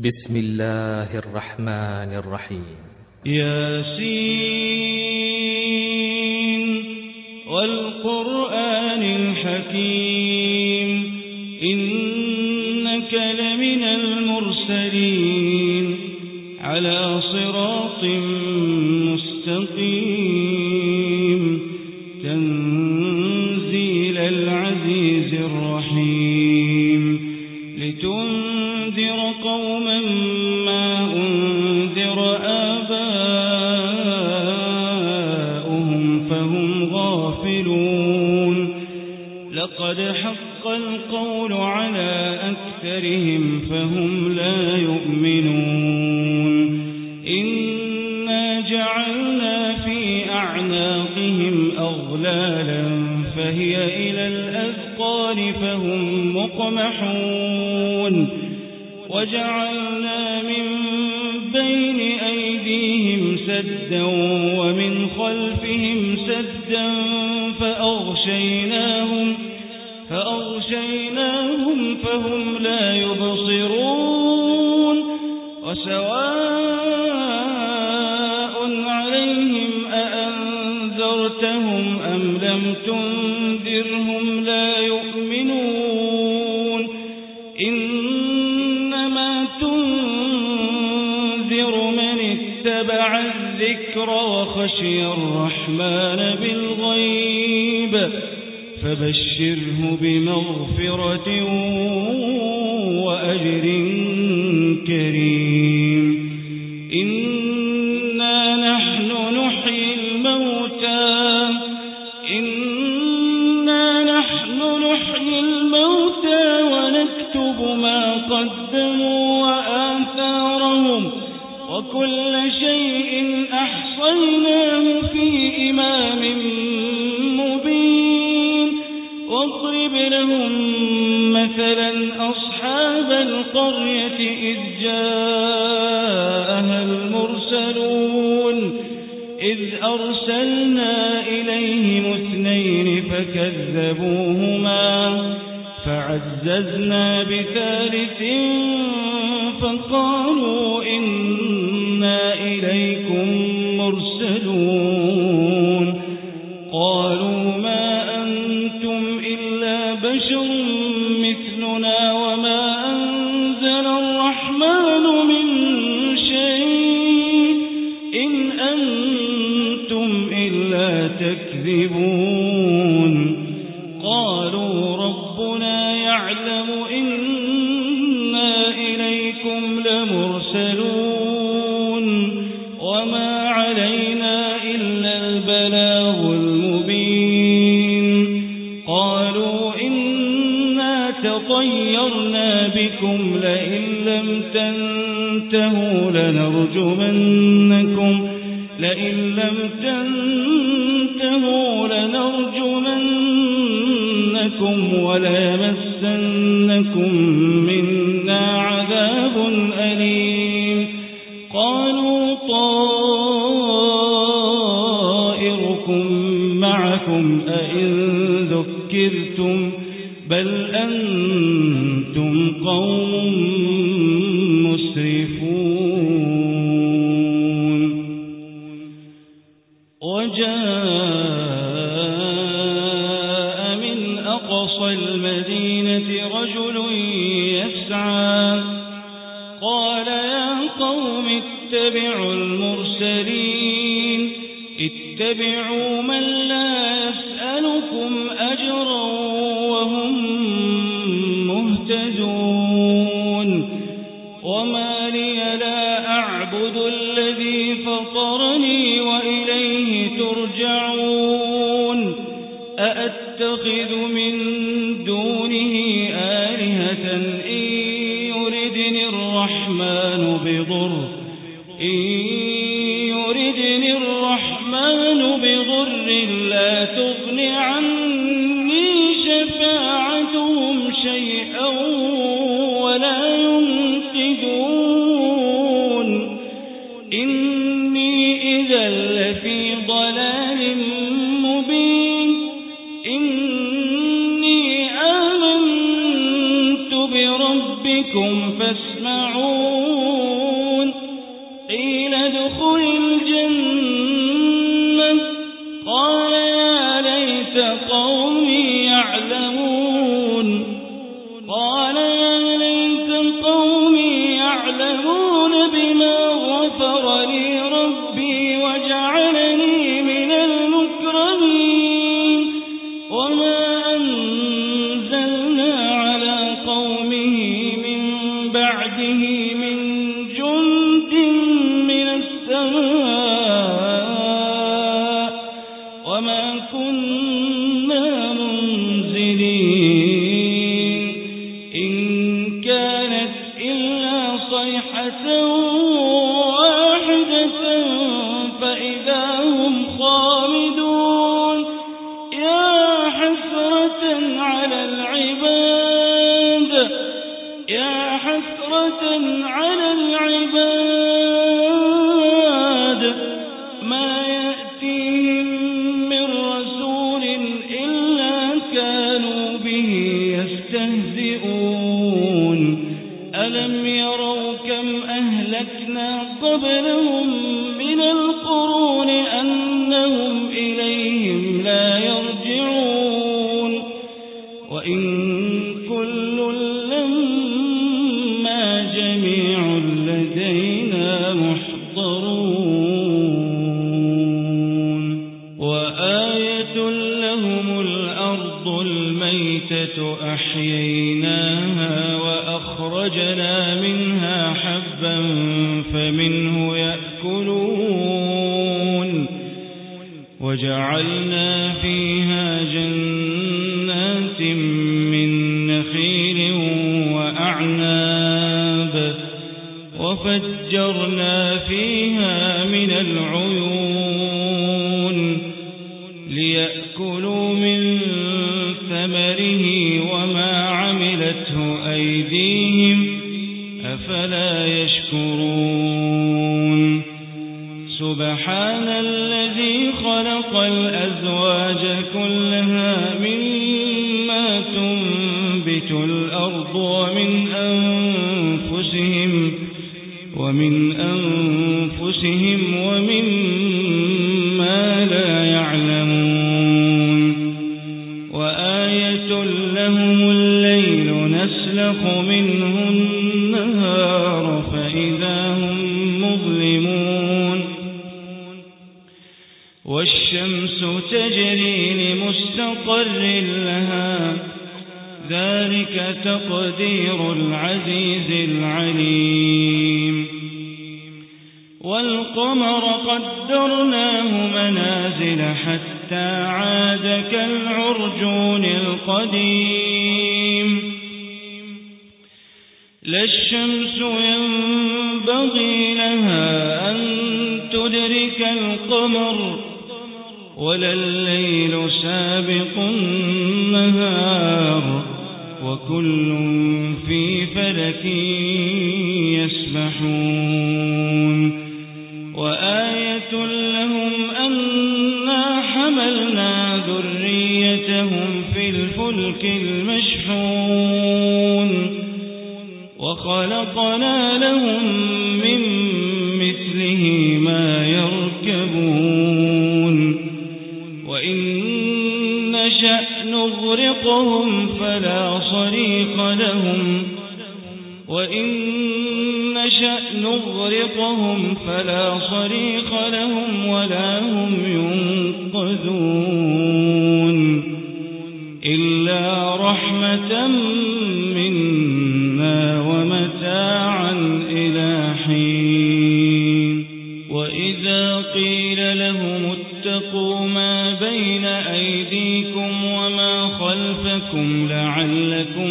بسم الله الرحمن الرحيم. ياسين والقرآن الحكيم إنك لمن المرسلين على صراط مستقيم تنزيل العزيز الرحيم لتنذر قوما ما أنذر آباؤهم فهم غافلون لقد حق القول على أكثرهم فهم لا يؤمنون إنا جعلنا في أعناقهم أغلالا فهي إلى الأذقان فهم مقمحون وجعلنا من بين أيديهم سدا ومن خلفهم سدا فأغشيناهم فهم لا يبصرون وسواء عليهم أأنذرتهم أم لم تنذرهم لا يؤمنون إنما تنذر من اتبع الذكر وخشي الرحمن بالغيب فبشره بمغفرة وأجر كريم إنا نحن نحيي الموتى ونكتب ما قدموا وآثارهم وكل شيء أحصيناه في إمام مبين واضرب لهم مثلا أصحاب القرية إذ جاءها المرسلون إذ أرسلنا إليهم 2 فكذبوهما فعززنا بثالث فقالوا إنا إليكم مرسلون قالوا ما أنتم إلا بشر مثلنا وما أنزل الرحمن من شيء إن أنتم إلا تكذبون قالوا ربنا يعلم إنا إليكم لمرسلون وما علينا إلا البلاغ المبين قالوا إنا تطيرنا بكم لئن لم تنتهوا لنرجمنكم وليمسنكم منا عذاب أليم قالوا طائركم معكم أئن ذكرتم بل أنتم قوم مسرفون وجاء من أقصى المدينة رجل يسعى قال يا قوم اتبعوا المرسلين اتبعوا من لا يسألكم أجرا وهم مهتدون وما لي لا أعبد الذي فطرني وإليه ترجعون أأتخذ من دونه آلهة إن يردني الرحمن بضر لا تغن عني شفاعتهم شيئا ولا ينقذون إني إذا لفي ضلال مبين إني آمنت بربكم فاسمعون من جند من السماء وما كنا منزلين إن كانت إلا صيحة واحدة فإذا هم خامدون يا حسرة على العباد ما يأتيهم من رسول إلا كانوا به يستهزئون ألم يروا كم أهلكنا قبلهم من القرون أنهم إليهم لا يرجعون وإن كل لما جميع لدينا محضرون وآية لهم الأرض الميتة أحييناها وأخرجنا منها حبا فمنه يأكلون وجعلنا فيها جنات من نخيل وأعناب وفجرنا فيها من العيون ليأكلوا من ثمره وما عملته أيديهم أفلا يشكرون سبحان الذي خلق الأزواج كلها مما تنبت الأرض ومن أنفسهم ومما لا يعلمون وآية لهم الليل نسلخ منه النهار فإذا هم مظلمون والشمس تجري لمستقر لها ذلك تقدير العزيز العليم والقمر قدرناه منازل حتى عاد كالعرجون القديم لا الشمس ينبغي لها أن تدرك القمر ولا الليل سابق النهار وكل في فلك يسبحون وآية لهم أنا حملنا ذريتهم في الفلك المشحون وخلقنا لهم من مثله ما يركبون وإن نشأ نغرقهم فلا صريخ لهم ولا هم ينقذون إلا رحمة منا ومتاعا إلى حين وإذا قيل لهم اتقوا ما بين أيديكم وما خلفكم لعلكم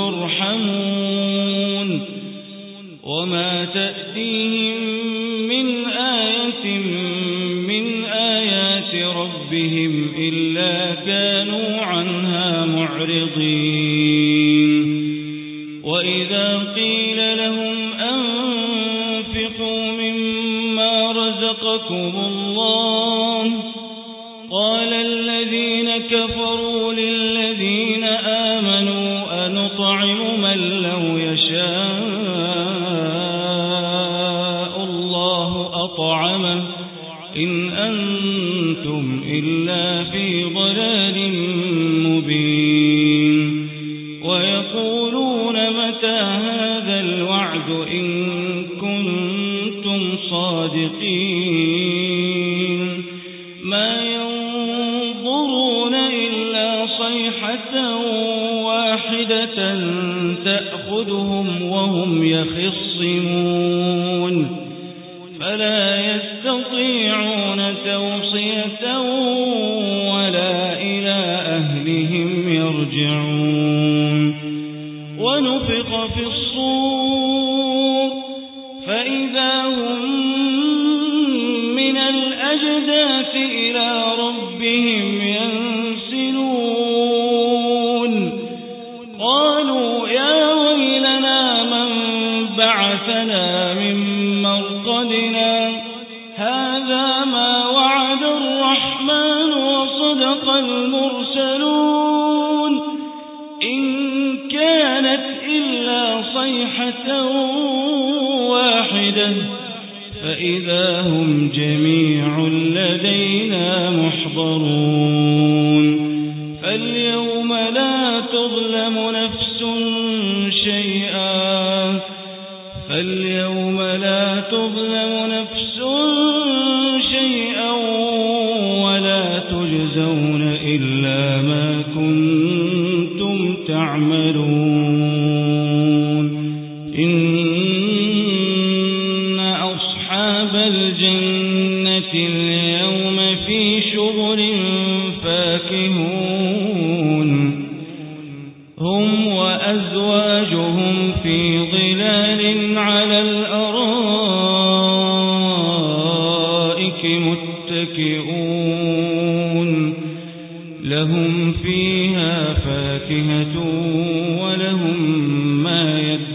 ترحمون وما تأتيهم من آية من آيات ربهم إلا كانوا عنها معرضين وإذا قيل لهم أنفقوا مما رزقكم الله قال الذين كفروا للذين آمنوا أنطعم من لو يشاء الله أطعمه إن أنتم إلا في ضلال مبين ويقولون متى هذا الوعد إن كنتم صادقين ما ينظرون إلا صيحة واحدة تأخذهم وهم يخصون يختصمون فلا يستطيعون توصية ولا إلى أهلهم يرجعون ونفخ في الصور فإذا هم من الأجداث إلى ربهم ينسلون قالوا يا ويلنا من بعثنا من مرقدنا هذا ما وعد الرحمن وصدق المرسلون إن كانت إلا صيحة واحدة فإذا هم جميع لدينا محضرون فاليوم لا تظلم نفس شيئا ولا تجزون إلا ما كنتم تعملون إن أصحاب الجنة اليوم في شغل فاكهون هم وأزواجهم في ظلال على الأرائك متكئون لهم فيها فاكهة ولهم ما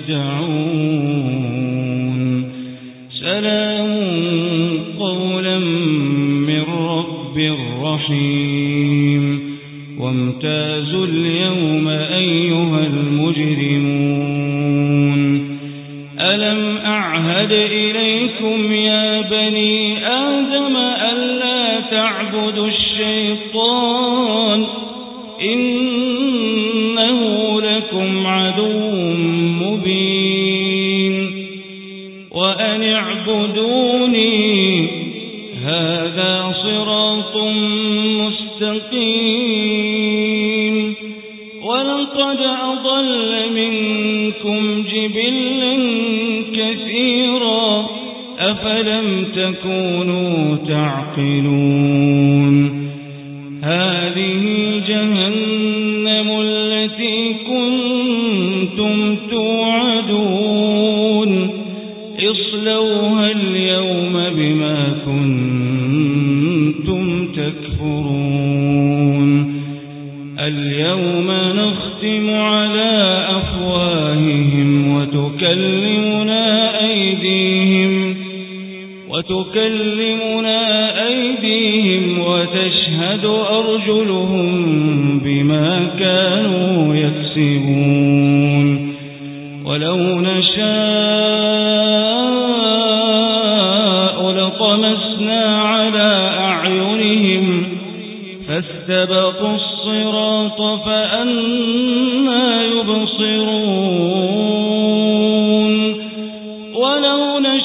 يدعون سلام قولا من رب رحيم وامتازوا اليوم أيها المجرمون ألم أعهد إليكم يا بني آدم ألا تعبدوا الشيطان إنه لكم عدو مبين وأن اعبدوني هذا صراط مستقيم ولقد أضل منكم جبلا كثيرا أفلم تكونوا تعقلون هذه جهنم التي كنتم توعدون اصلوها اليوم بما كنتم تكفرون اليوم نختم على أفواههم وتكلمنا أيديهم وتشهد أرجلهم بما كانوا يكسبون ولو نشاء لطمسنا على أعينهم فاستبقوا الصراط فأنى يبصرون ولو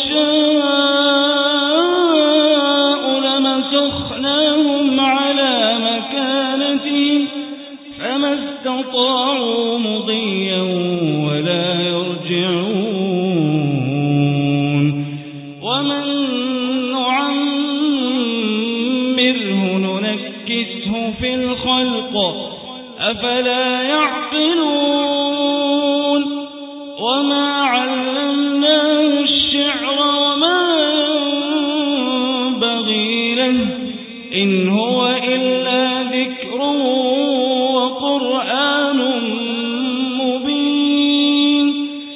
نشاء لمسخناهم على مكانتهم فما استطاعوا مضيا ولا يرجعون ومن نعمره ننكسه في الخلق أفلا يعقلون وما علمناه الشعر وما ينبغي له إن هو إلا ذكر وقرآن مبين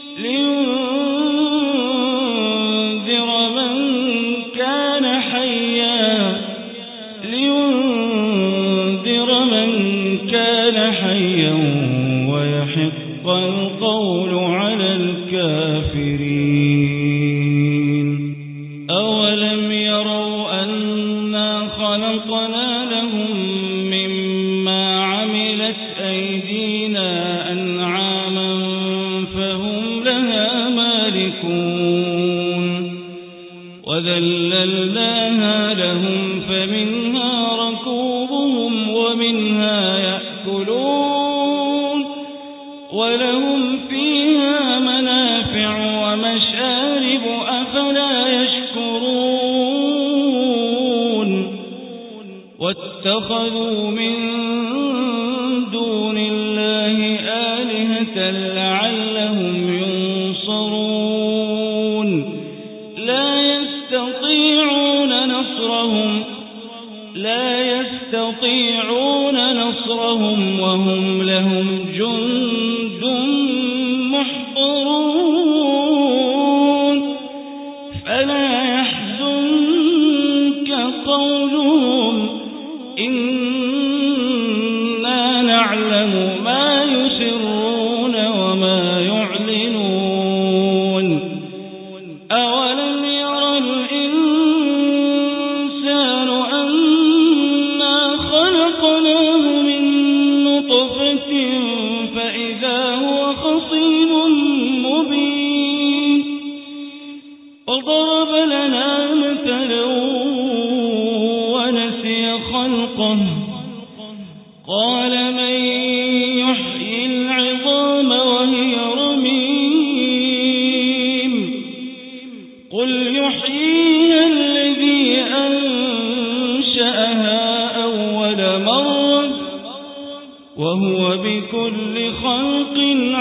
لينذر من كان حيا ويحق القول على الكافرين أولم يروا أنا خلقنا لهم مما عملت أيدينا أنعاما فهم لها مالكون وذللناها لهم فمنها ركوبهم ومنها يأكلون ولهم فيها منافع ومشارب أفلا يشكرون واتخذوا من دون الله آلهة لعلهم ينصرون لا يستطيعون نصرهم وهم لهم جند محضرون فلا يحزنك قولهم إنا نعلم ما يسرون وما يعلنون أولم ير الإنسان أنا خلقناه من نطفة فإذا هو خصيم مبين وضرب لنا مثلا ونسي خلقه قال من يحيي العظام وهي رميم قل يحييها الذي أنشأها أول مرة وهو بكل خلق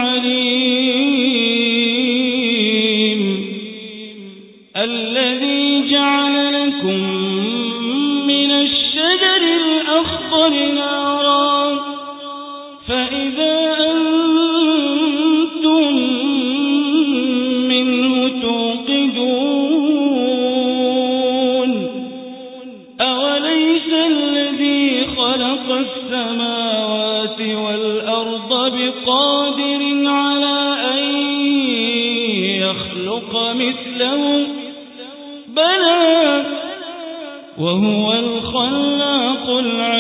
عليم الذي جعل لكم من الشجر الأخضر نارا فإذا أنتم منه توقدون أوليس الذي خلق السماوات والأرض بقادر على أن يخلق مثلهم بلى وهو الخلاق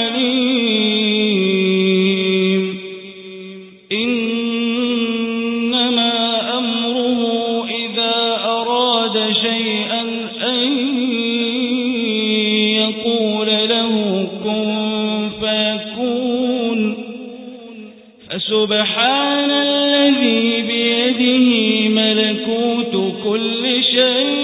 العليم إنما أمره إذا أراد شيئا أن يقول له كن فيكون فسبحان الذي بيده ملكوت كل شيء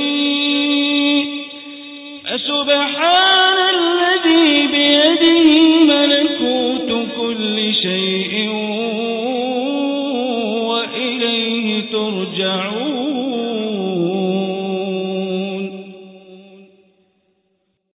فسبحان الذي بيده ملكوت كل شيء وإليه ترجعون